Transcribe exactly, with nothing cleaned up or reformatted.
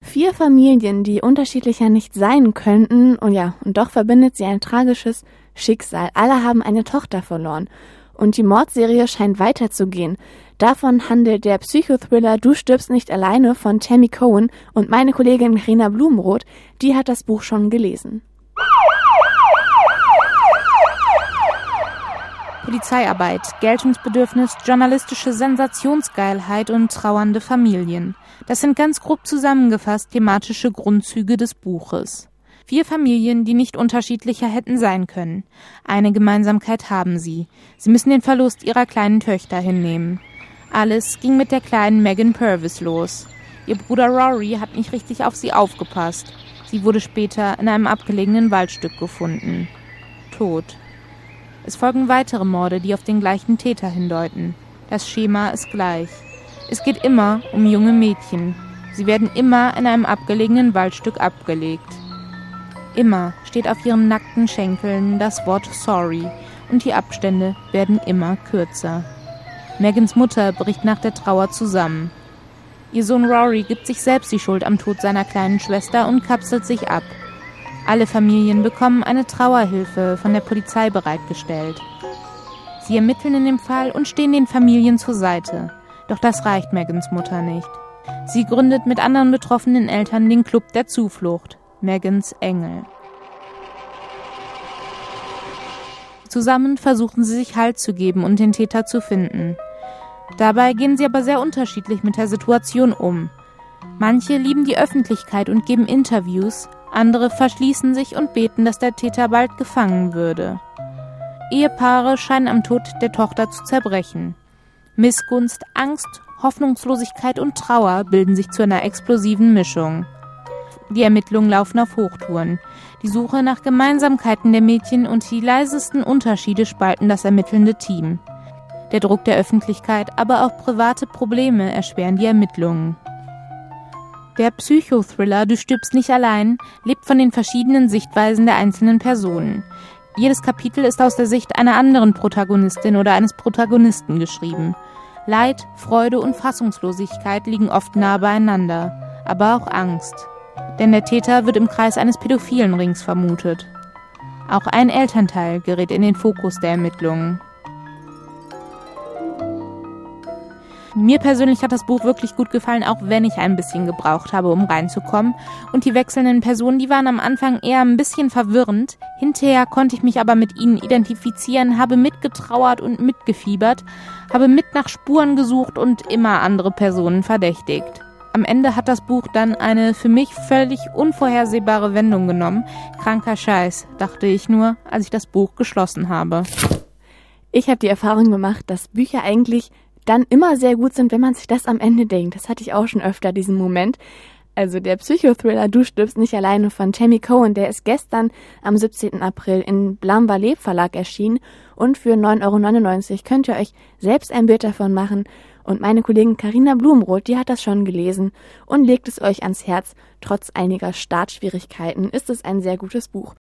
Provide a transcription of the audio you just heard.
Vier Familien, die unterschiedlicher nicht sein könnten, und ja, und doch verbindet sie ein tragisches Schicksal. Alle haben eine Tochter verloren. Und die Mordserie scheint weiterzugehen. Davon handelt der Psychothriller Du stirbst nicht alleine von Tammy Cohen, und meine Kollegin Carina Blumenroth, die hat das Buch schon gelesen. Polizeiarbeit, Geltungsbedürfnis, journalistische Sensationsgeilheit und trauernde Familien. Das sind ganz grob zusammengefasst thematische Grundzüge des Buches. Vier Familien, die nicht unterschiedlicher hätten sein können. Eine Gemeinsamkeit haben sie. Sie müssen den Verlust ihrer kleinen Töchter hinnehmen. Alles ging mit der kleinen Megan Purvis los. Ihr Bruder Rory hat nicht richtig auf sie aufgepasst. Sie wurde später in einem abgelegenen Waldstück gefunden. Tot. Es folgen weitere Morde, die auf den gleichen Täter hindeuten. Das Schema ist gleich. Es geht immer um junge Mädchen. Sie werden immer in einem abgelegenen Waldstück abgelegt. Immer steht auf ihren nackten Schenkeln das Wort Sorry und die Abstände werden immer kürzer. Megans Mutter bricht nach der Trauer zusammen. Ihr Sohn Rory gibt sich selbst die Schuld am Tod seiner kleinen Schwester und kapselt sich ab. Alle Familien bekommen eine Trauerhilfe von der Polizei bereitgestellt. Sie ermitteln in dem Fall und stehen den Familien zur Seite. Doch das reicht Megans Mutter nicht. Sie gründet mit anderen betroffenen Eltern den Club der Zuflucht, Megans Engel. Zusammen versuchen sie sich Halt zu geben und den Täter zu finden. Dabei gehen sie aber sehr unterschiedlich mit der Situation um. Manche lieben die Öffentlichkeit und geben Interviews, andere verschließen sich und beten, dass der Täter bald gefangen würde. Ehepaare scheinen am Tod der Tochter zu zerbrechen. Missgunst, Angst, Hoffnungslosigkeit und Trauer bilden sich zu einer explosiven Mischung. Die Ermittlungen laufen auf Hochtouren. Die Suche nach Gemeinsamkeiten der Mädchen und die leisesten Unterschiede spalten das ermittelnde Team. Der Druck der Öffentlichkeit, aber auch private Probleme erschweren die Ermittlungen. Der Psychothriller Du stirbst nicht allein lebt von den verschiedenen Sichtweisen der einzelnen Personen. Jedes Kapitel ist aus der Sicht einer anderen Protagonistin oder eines Protagonisten geschrieben. Leid, Freude und Fassungslosigkeit liegen oft nah beieinander, aber auch Angst. Denn der Täter wird im Kreis eines pädophilen Rings vermutet. Auch ein Elternteil gerät in den Fokus der Ermittlungen. Mir persönlich hat das Buch wirklich gut gefallen, auch wenn ich ein bisschen gebraucht habe, um reinzukommen. Und die wechselnden Personen, die waren am Anfang eher ein bisschen verwirrend. Hinterher konnte ich mich aber mit ihnen identifizieren, habe mitgetrauert und mitgefiebert, habe mit nach Spuren gesucht und immer andere Personen verdächtigt. Am Ende hat das Buch dann eine für mich völlig unvorhersehbare Wendung genommen. Kranker Scheiß, dachte ich nur, als ich das Buch geschlossen habe. Ich habe die Erfahrung gemacht, dass Bücher eigentlich dann immer sehr gut sind, wenn man sich das am Ende denkt. Das hatte ich auch schon öfter, diesen Moment. Also der Psychothriller Du stirbst nicht alleine von Tammy Cohen, der ist gestern am siebzehnten April in Blam-Vallee Verlag erschienen und für neun Euro neunundneunzig könnt ihr euch selbst ein Bild davon machen. Und meine Kollegin Carina Blumenroth, die hat das schon gelesen und legt es euch ans Herz. Trotz einiger Startschwierigkeiten ist es ein sehr gutes Buch.